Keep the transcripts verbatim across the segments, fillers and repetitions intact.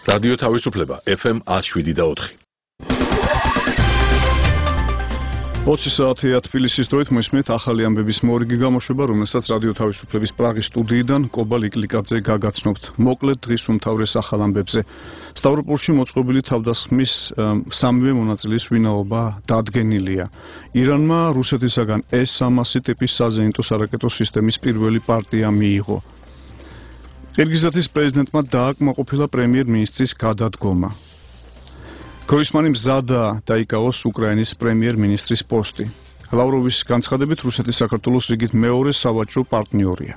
რადიო თავისუფლება ეფ ემ one oh seven და four. ოცი საათია თბილისის დროით მოისმენთ ახალი ამბების მორიგი გამოშვება, რომელსაც რადიო თავისუფლების პრაღის სტუდიიდან კობა ლიკლიკაძე გაგაცნობთ. მოკლედ დღის უმთავრეს ახალ ამბებზე. სტავროპოლში მოწყობილი თავდასხმის სამივე მონაწილის ვინაობა დადგენილია. ირანმა რუსეთისაგან ეს სამასი ტიპის საზეიმტო სარაკეტო სისტემის პირველი პარტია მიიღო. ყირგიზეთის პრეზიდენტმა დააკმაყოფილა პრემიერ-მინისტრის გადადგომა. გროისმანი მზადაა დაიკავოს უკრაინის პრემიერ-მინისტრის პოსტი. ლავროვის განცხადებით რუსეთი საქართველოს რიგით მეორე სავაჭრო პარტნიორია.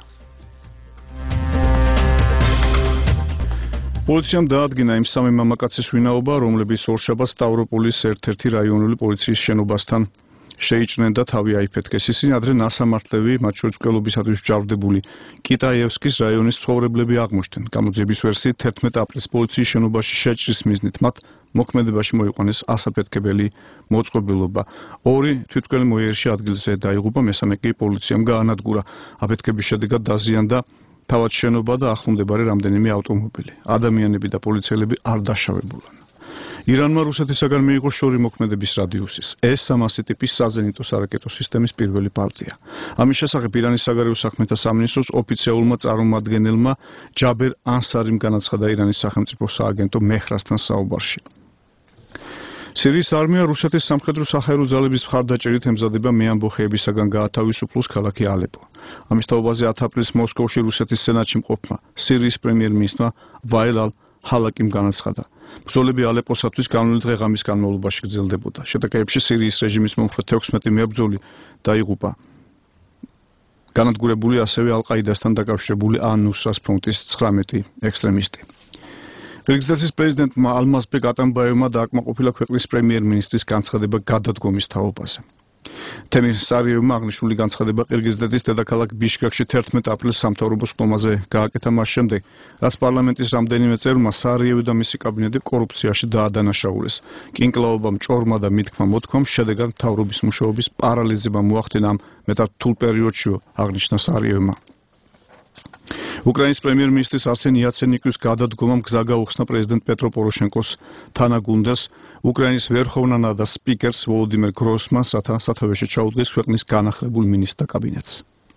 პოლიციამ დაადგინა იმ სამი მამაკაცის ვინაობა, რომლებიც ორშაბათს სტავროპოლის ერთ-ერთი რაიონული პოლიციის შენობასთან შეიჭრნენ და თავი აიფეთქეს. ისინი ადრე ნასამართლები, მათ შორის მკვლელობისათვის მჯავრდებული კიტაიევსკის რაიონის ცხოვრებლები აღმოჩნდნენ. გამოძიების ვერსიით თერთმეტ აპრილს პოლიციის შენობაში შეჭრის მიზნით მათ მოქმედებაში მოიყვანეს ასაფეთქებელი მოწყობილობა. ორი თვითმკვლელი მოიერში ადგილზე დაიღუპა, მესამე კი პოლიციამ გაანადგურა. აფეთქების შედეგად დაზიანდა თავად შენობა და ახლომდებარე რამდენიმე ავტომობილი. ადამიანები და პოლიციელები არ დაშავებულან. ირანმა რუსეთისაგან მიიღო შორი მოქმედების რადიუსის ეს სამასი ტიპის საზენიტო სარაკეტო სისტემის პირველი პარტია. ამის შესახებ ირანის საგარეო საქმეთა სამინისტროს ოფიციალურმა წარმომადგენელმა ჯაბერ ანსარიმ განაცხადა ირანის სახელმწიფო სააგენტო მეჰრასთან საუბარში. სირიის არმია რუსეთის სამხედრო საჰაერო ძალების მხარდაჭერით ემზადება მეამბოხეებისაგან გაათავისუფლოს ქალაქი ალეპო. ამის თაობაზე ათი აპრილის მოსკოვში რუსეთის სენატში მყოფმა სირიის პრემიერ-მინისტრმა ვაილ ალ-ჰალაკიმ განაცხადა. ბრძოლები ალეპოსათვის განვლილი დღე-ღამის განმავლობაში გრძელდებოდა. შეტაკებებში სირიის რეჟიმის მომხრე თექვსმეტი მებრძოლი დაიღუპა. განადგურებული ასევე ალ-ყაიდასთან დაკავშირებული ან-ნუსრას ფრონტის ცხრამეტი ექსტრემისტი. ყირგიზეთის პრეზიდენტმა ალმაზბეკ ატამბაევმა დააკმაყოფილა ქვეყნის პრემიერ-მინისტრის განცხადება გადადგომის თაობაზე. თემირ სარიევმა აღნიშნული განცხადება ყირგიზეთის დედაქალაქ ბიშკეკში თერთმეტ აპრილს სამთავრობო სხდომაზე გააკეთა მას შემდეგ, რაც პარლამენტის რამდენიმე წევრმა სარიევი და მისი კაბინეტი კორუფციაში დაადანაშაულეს. კინკლაობამ, ჭორმა და მითქმა მოთქვამ შედეგად მთავრობის მუშაობის პარალიზება მოახდინა ამ მეტად რთულ პერიოდში, აღნიშნა სარიევმა. უკრაინის პრემიერ-მინისტრის არსენ იაცენიკოვის გადადგომამ გზა გაუხსნა პრეზიდენტ პეტრო პოროშენკოს თანაგუნდას, უკრაინის ვერხოვნა რადას სპიკერს ვოლოდიმერ გროსმანს, რათა სათავეში ჩაუდგეს ქვეყნის განახლებულ მინისტრთა კაბინეტს.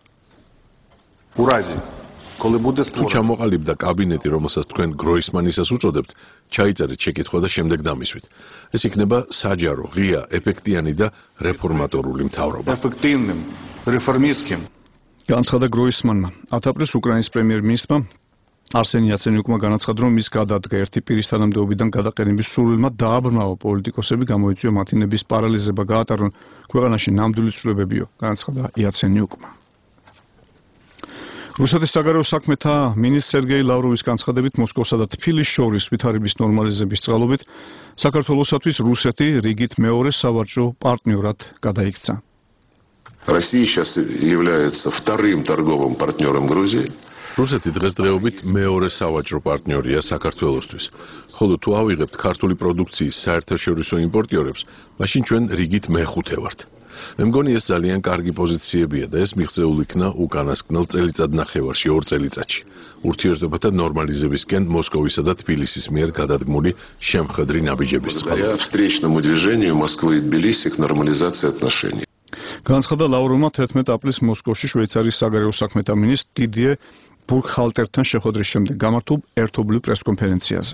თუ ჩამოყალიბდა კაბინეტი, რომელსაც თქვენ გროისმანისას უწოდებთ, ჩაიწერეთ შეკითხვა და შემდეგ დამისვით. ეს იქნება საჯარო, ღია, ეფექტიანი და რეფორმატორული მთავრობა. ეფექტივნიმ, რეფორმისტკიმ. განცხადა გროისმანმა. ათი აპრილს უკრაინის პრემიერ-მინისტრმა არსენ იაცენიუკმა განაცხადა, რომ ის გადადგა ერთი პირის თანამდებობიდან გადაყენების სურვილმა დააბრმავა პოლიტიკოსები, გამოიწვია მათი ნების პარალიზება, გაატარონ ქვეყანაში ნამდვილი ცვლილებებიო, განაცხადა იაცენიუკმა. რუსეთის საგარეო საქმეთა მინისტრ სერგეი ლავროვის განცხადებით, მოსკოვსა და თბილისს შორის ვითარების ნორმალიზების წყალობით საქართველოსათვის რუსეთი რიგით მეორე სავაჭრო პარტნიორად გადაიქცა. Россия сейчас является вторым торговым партнером Грузии. რუსეთი დღესდღეობით მეორე სავაჭრო პარტნიორია საქართველოსთვის. ხოლო თუ ავიღებთ ქართული პროდუქციის საერთაშორისო იმპორტიორებს, მაშინ ჩვენ რიგით მეხუთე ვართ. მე მგონი ეს ძალიან კარგი პოზიციებია და ეს მიღწეულ იქნა უკანასკნელ წელიწადნახევარში, ორ წელიწადში. ურთიერთობათა ნორმალიზებისკენ მოსკოვისა და თბილისის მიერ გადადგმული შემხედრი ნაბიჯების წყალობით. Встречному движению Москвы и Тбилиси к нормализации отношений. განცხადა ლავროვმა თერთმეტ აპრილს მოსკოვში შვეიცარიის საგარეო საქმეთა მინისტრ დიდიე ბურქჰალტერთან შეხვედრის შემდეგ გამართულ ერთობლივ პრესკონფერენციაზე.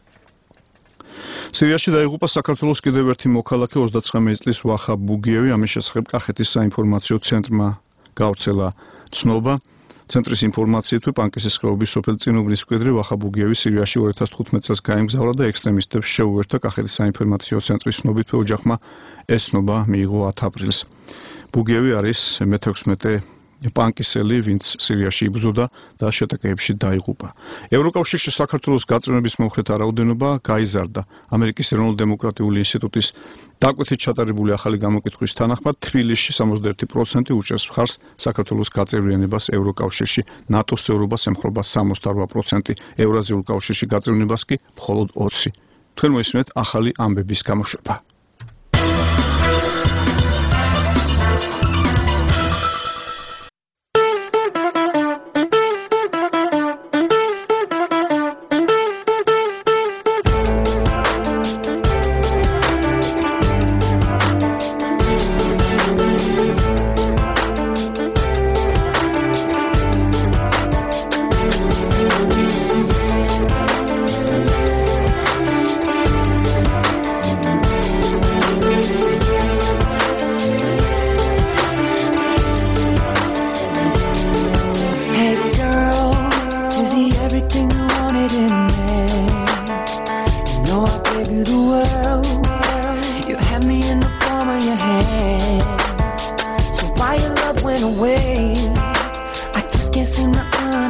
სირიაში დაიღუპა საქართველოს კიდევ ერთი მოქალაქე ოცდაცხრამეტი წლის ვახა ბუგიევი, ამის შესახებ კახეთის საინფორმაციო ცენტრმა გავრცელა ცნობა. ცენტრის ინფორმაციით, პანკისის ხეობის სოფელ წინუბლის მკვიდრი ვახა ბუგიევი სირიაში ორი ათას თხუთმეტ წელს გაემგზავრა და ექსტრემისტებს შეუერთდა. კახეთის საინფორმაციო ცენტრის ცნობით ოჯახმა ეს ცნობა მიიღო ათი აპრილს. ბუგიევი არის მეთექვსმეტე პანკისელი, ვინც სირიაში იბრძოდა და შეტაკებებში დაიღუპა. ევროკავშირში საქართველოს გაწმენების მომხრეთა რაოდენობა გაიზარდა. ამერიკის ეროვნულ-დემოკრატიული ინსტიტუტის დაკვეთით ჩატარებული ახალი გამოკითხვის თანახმად, თბილისში სამოცდაერთი პროცენტი უჭერს მხარს საქართველოს გაწევრიანებას ევროკავშირში, ნატოს წევრობას ემხრობა სამოცდაორვა პროცენტი, ევრაზიულ კავშირში გაწევრიანებას კი მხოლოდ ოცი. თქვენ მოისმენთ ახალი ამბების გამოშვება.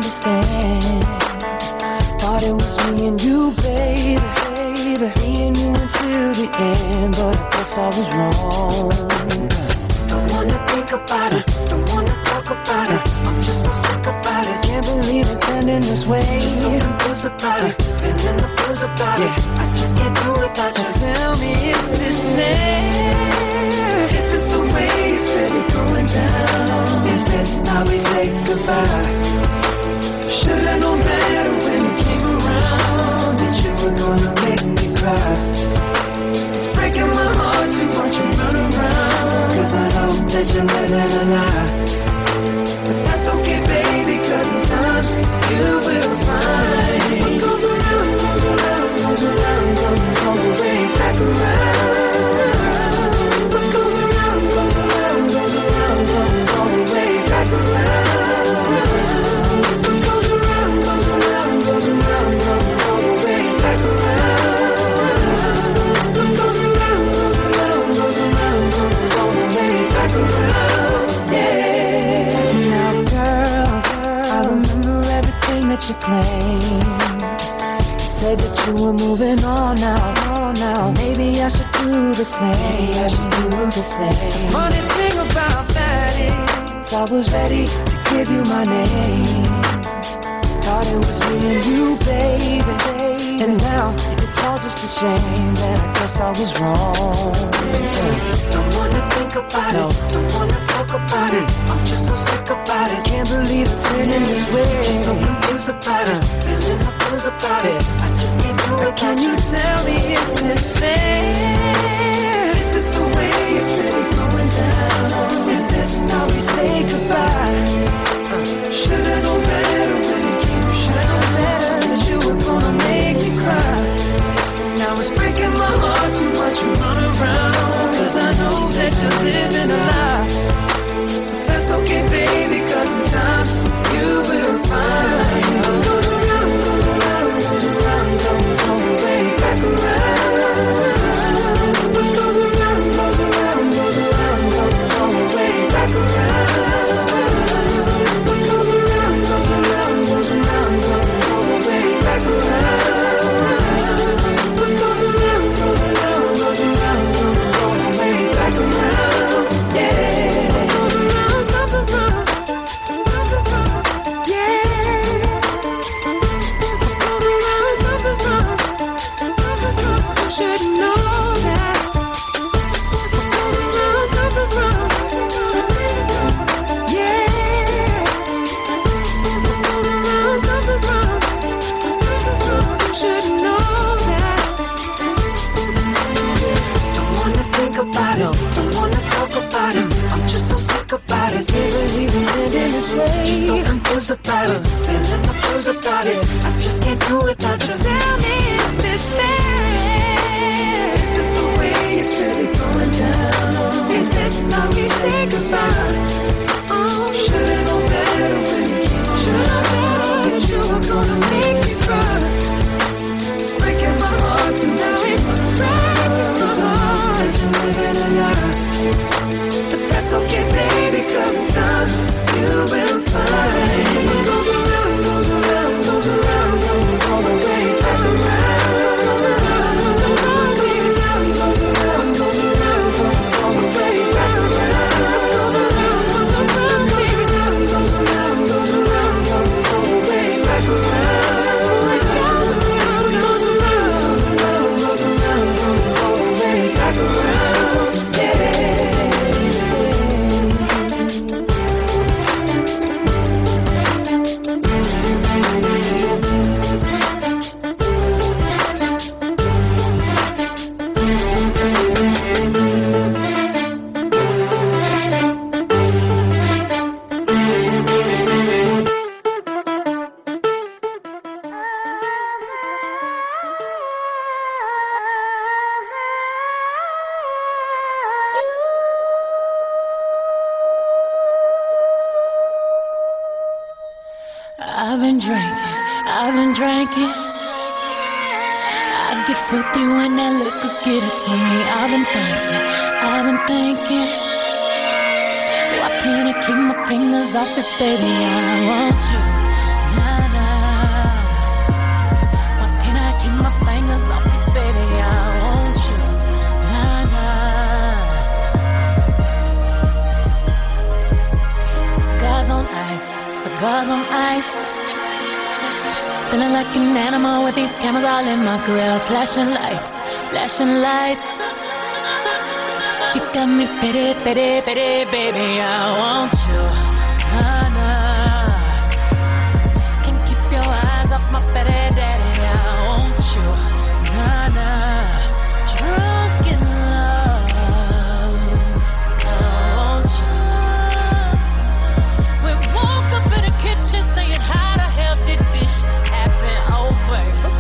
understand. Thought it was me and you, baby, baby, me and you until the end, but I guess I was wrong. Don't wanna think about it, don't wanna talk about it. I'm just so sick about it. Can't believe it's ending this way. Just so confused about it, feeling the blues about it. I just can't do without you. Tell me, is this fair? Is this the way it's really going down? Is this how we say goodbye? Should've known better when we came around that you were gonna make me cry. It's breaking my heart to watch you run around, 'cause I know that you're living a lie. But that's okay, baby, 'cause in time you will find what goes around, goes around, goes around, comes all the way back around. What goes around, goes around, goes around, comes all the way back around. What goes around, goes around, goes around, comes all the way back around. What goes around, goes around, goes around, comes all the way back around. Yeah. Now, girl, I remember everything that you claimed. You said that you were moving on now, on now. Maybe I should do the same. Maybe I should do the same. The funny thing about that is, I was ready to give you my name. Thought it was me and you, baby, and now it's all just a shame that I guess I was wrong. Don't wanna think about no. it, don't wanna talk about it. I'm just so sick about it. Can't believe it's ending this way. Just so confused about it, feeling the blues about it. I just can't do it. Can you tell me, is this fair? Is this the way it's really going down? Is this how we say goodbye? Should've known better when you came. Should've known better that you were gonna make me cry. Now it's breaking my heart to watch you run around, 'cause I know that you're living a lie. But that's okay, baby, 'cause in time you will find what goes around, goes around, goes around, comes all the way back around. What goes around, goes around, goes around, comes all the way back around. What goes around, goes around, goes around, comes all the way back around. What goes around, goes around, goes around, comes all the way back around. Yeah. Goes around, goes around, goes around. Yeah. Goes around, goes around, goes around. You should know that. Goes around, goes around, yeah. Goes around, goes around, you should know that. Don't wanna think about it, don't wanna talk about it. I'm just so sick about it. Can't believe it's ending this way. Just so confused about it, feeling the blues about it. I just can't do without you. Tell me, is this fair? Is this the way it's really going down? Is this how we say goodbye? Oh, should've known better when you came. Should've known that you were gonna make me cry. It's breaking my heart to now it's breaking my heart that you're living a lie. But that's okay, baby, 'cause in time you will find what goes around, goes around, goes around, comes all the way back around. What goes around, goes around, goes around, comes all the way back around. Goes around, goes around, goes around, goes around, goes around, comes all the way back around. What goes around, goes around, goes around, comes all the way back around. Yeah. I've been drinking, I've been drinking. I get filthy when that liquor get it to me. I've been thinking, I've been thinking. Why can't I keep my fingers off it, baby? I want you, Nah, nah. Why can't I keep my fingers off you, baby? I want you. Nah, nah. Cigars on ice, cigars on ice. Feeling like an animal with these cameras all in my grill. Flashing lights, flashing lights. You got me pity, pity, pity, baby. I want you. Nah, nah. Can't keep your eyes off my pity, daddy. I want you. Nah, nah. Drunk in love. I want you. We woke up in the kitchen saying, how the hell did this happen? Oh, baby.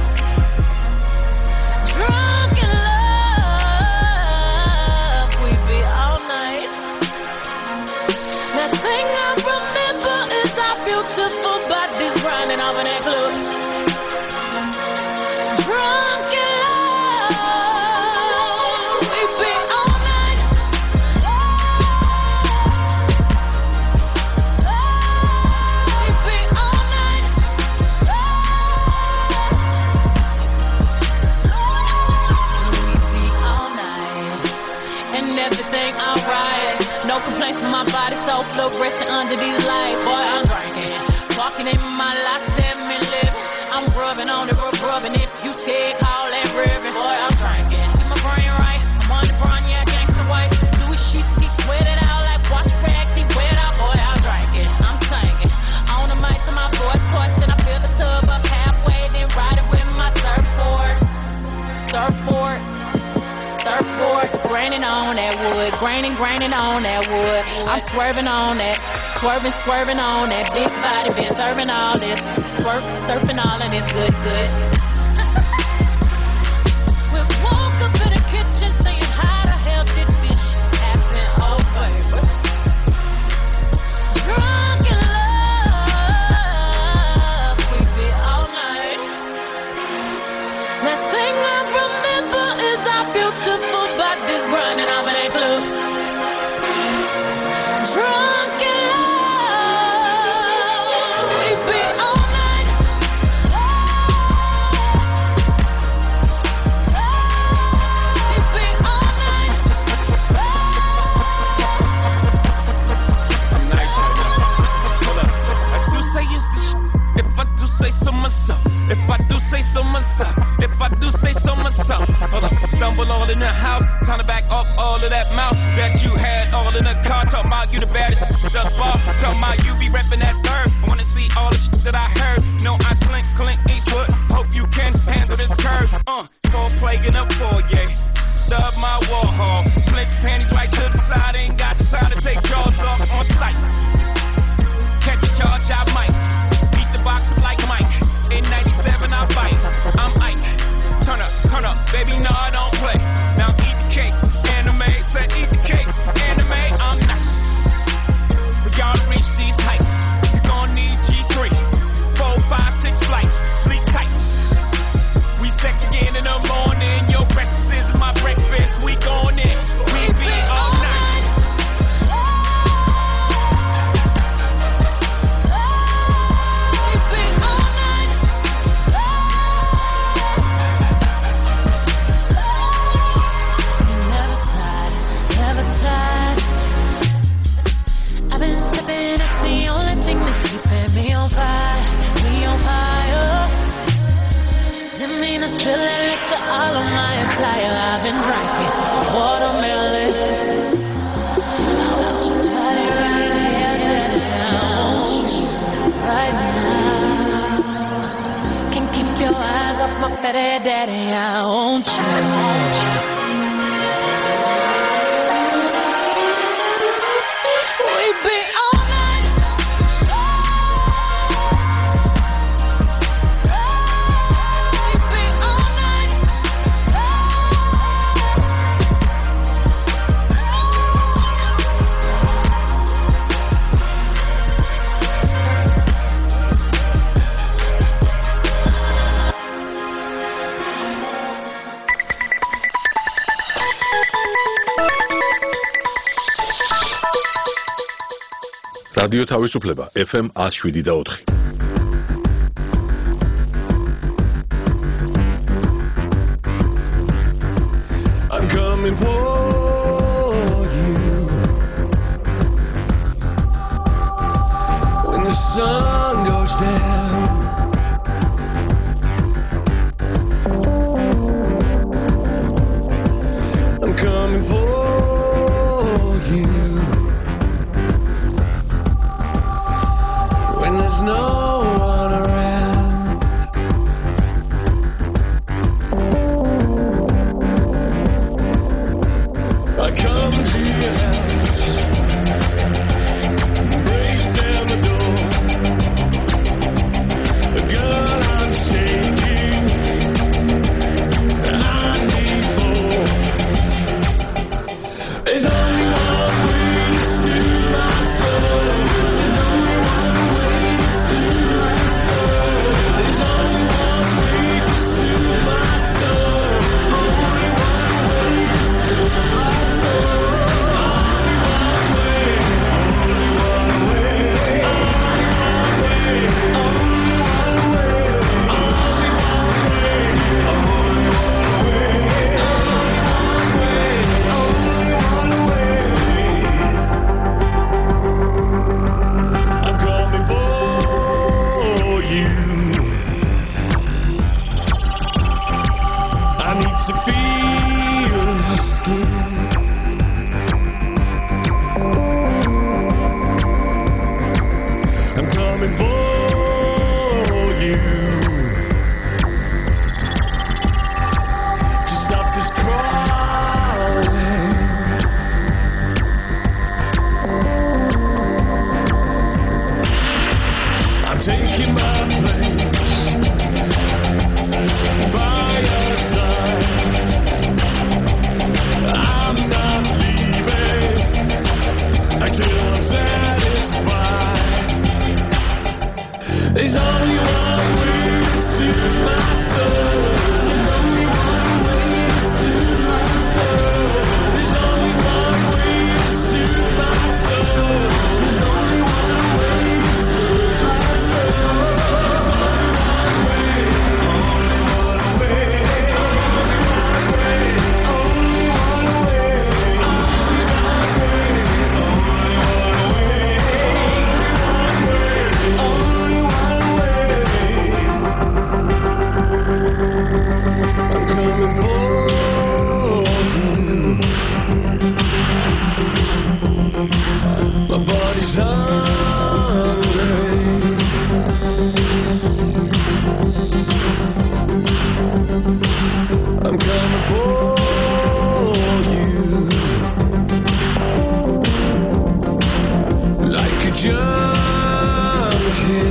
Drunk in love. We be all night. Last thing I remember is our beautiful bodies grinding off in that club. Drunk in love. We be all night. We be all night. We be all night. And everything alright. No complaints from my body, so fluorescent under these lights. Boy, I'm drinking. Walking in my life, seven living. I'm rubbing on it, rub, rubbing. If you scared, call that ribbon. Boy, I'm drinking. Keep my brain right. I'm on the brawn, yeah, gangsta white. Louis sheets, he sweat it out like wash rags. He wet out, boy, I'm drinking. I'm singing. On the mic to my voice, twisting. I fill the tub up halfway, then ride it with my surfboard. Surfboard. Surfboard, graining on that wood, graining, graining on that wood. I'm swerving on that, swerving, swerving on that big body, been serving all this, swerp, surfing all and it's good, good. We woke up in the kitchen saying, how the hell did this happen? Oh, baby. Drunk in love, we be all night. Last thing I remember is our beautiful bodies grinding off in that club. Drunk in love, we be all night. We be all night. I'm nice right now. Hold up. I do say it's the sh- if I do say so myself. If I do say so myself. If I do say so myself. Hold up. Stumble all in the house. Time to back off all of that mouth that you had all in the car. Talking about you the baddest thus far. Talking about you be repping that third. I wanna see all the shit that I heard. No, I slink, Clint Eastwood. Hope you can handle this curve. Uh, so plaguing up for yeah. Stub my wall hall. Slick panties right to the side. Ain't got the time to take jaws off on sight. Catch a charge, I might. Beat the box up like Mike. In ninety-seven, I bite. I'm Ike. Turn up, turn up, baby, no, I don't play. Now eat the cake. Anime, say eat the cake. Anime, I'm nice. For y'all to reach these heights, you gon' need G three. Four, five, six flights. Sleep tight. We sex again in the morning. Your breakfast is my breakfast. We going in. We be all night. All of my attire, I've been drinking watermelon. I want you tight right here, daddy. I want you right now. Can't keep your eyes off my petty daddy. I want you. We be all night. We be all night. რადიო თავისუფლება ეფ ემ one oh seven და four. There's only one way to soothe my soul. There's only one way to soothe my soul. There's only one way to soothe my soul. There's only one way to soothe my soul. My body's hungry. I'm coming for you like a junkie.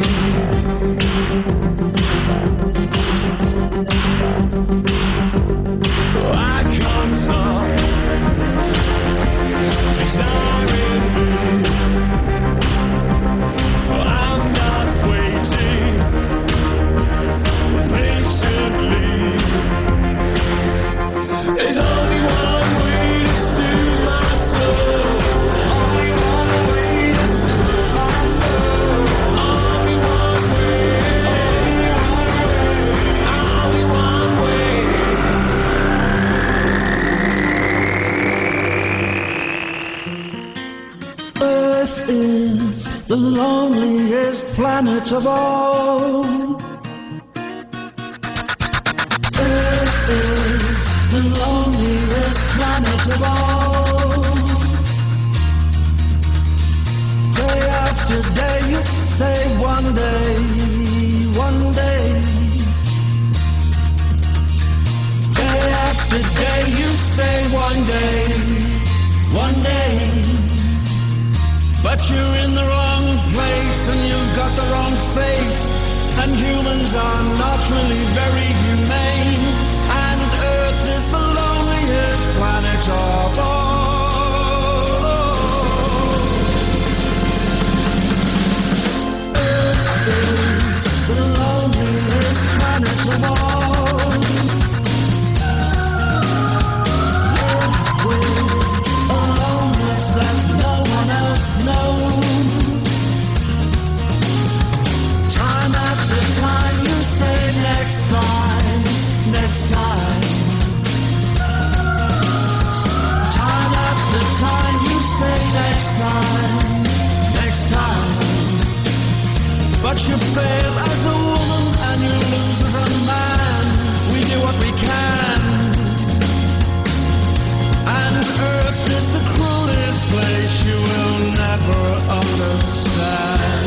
I can't stop desiring me. I'm not waiting patiently. There's only one way to soothe my soul. Only one way to soothe my soul. Only one way. Only one way. Earth is the loneliest planet of all. Earth is the loneliest planet of all. Day after day you say one day, one day. Day after day you say one day, one day. But you're in the wrong place and you've got the wrong face. And humans are not really very humane. And Earth is the loneliest planet of all. Earth is the loneliest planet of all. Live with a loneliness that no one else knows. Time after time you say next time, next time. Time after time you say next time, next time. But you fail as a woman and you lose as a man. We do what we can. And Earth is the cruelest place you will never understand.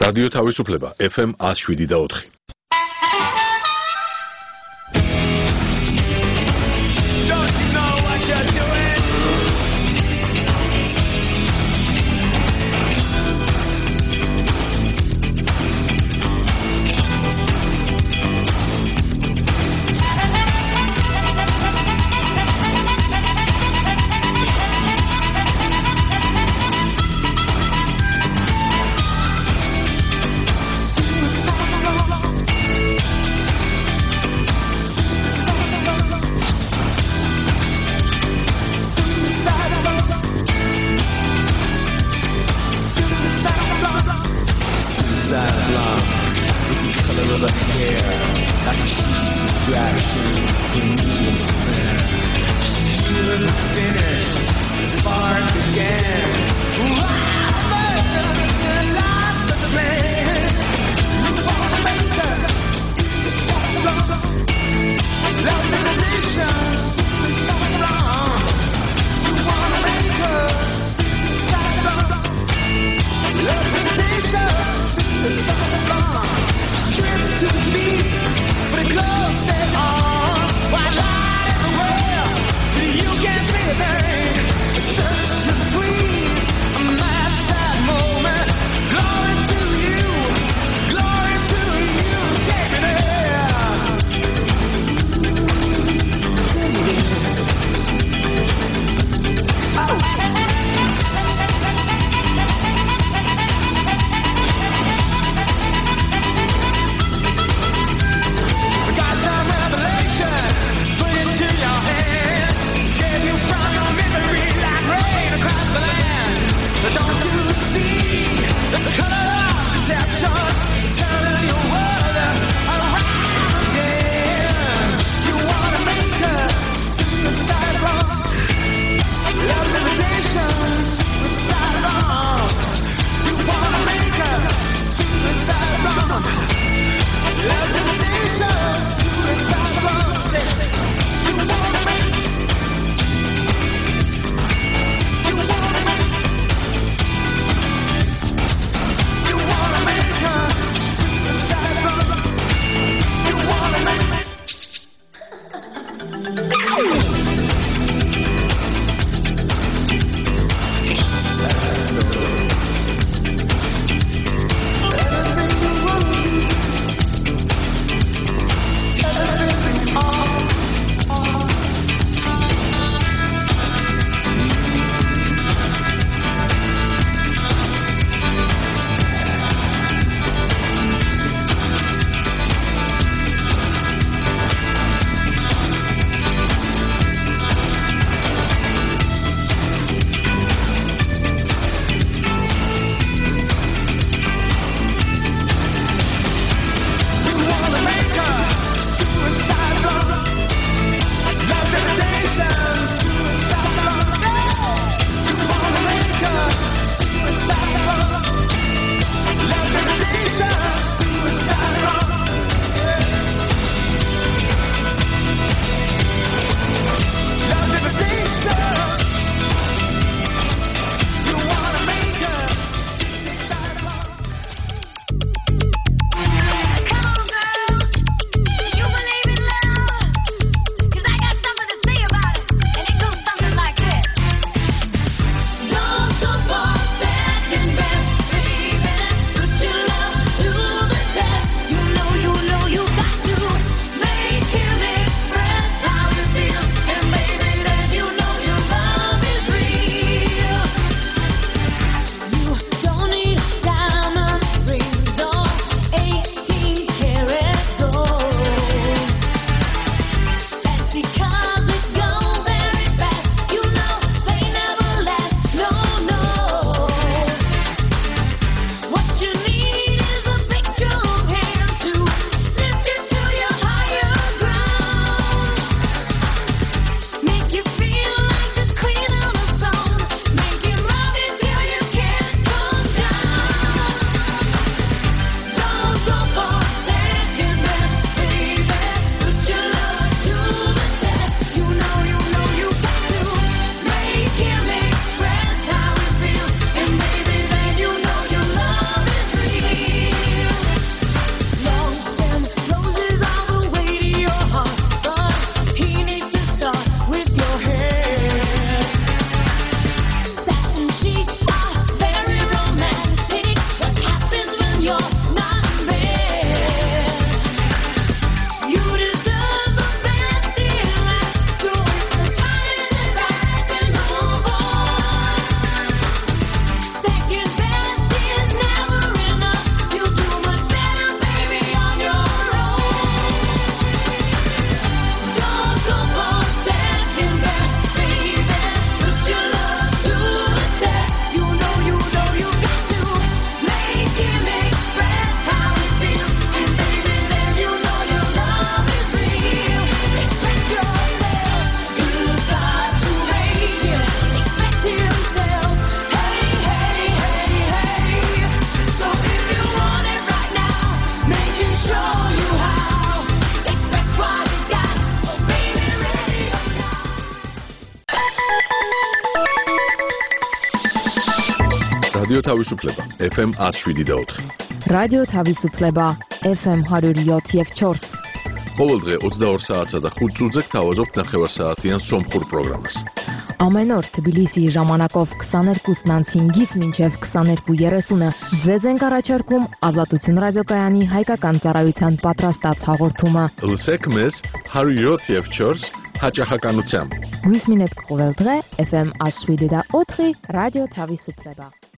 რადიო თავისუფლება ეფ ემ one oh seven და four. Don't you know what you're doing? Suicidal second best is never enough. You do much better, baby, on your own. Don't go for second best, baby. Put your love to the test. You know, you know, you got to make him express how he feels. And baby, then you know your love is real. Expect yourself, you got to rate him. Expect himself, hey, hey, hey, hey. So if you want it right now, make him show you how. Expect what he's got, oh baby, ready or not. რადიო თავისუფლება ეფ ემ one oh seven და four. რადიო თავისუფლება ეფ ემ one oh seven და four. ყოველდღე ოცდაორ საათსა და ხუთ წუთზე გთავაზობთ ნახევარსაათიან სომხურ პროგრამას. Ամեն օր Թբիլիսիի ժամանակով twenty-two հինգից մինչև twenty-two thirty-ը ձեզ ենք առաջարկում Ազատություն ռադիոկայանի հայկական ծառայության պատրաստած հաղորդումը։ Լսեք մեզ one oh seven და four հաճախականությամբ։ Գույս մինետ կողել դղե էֆ էմ one oh seven და four ռադիո Թավիսուպլեբա։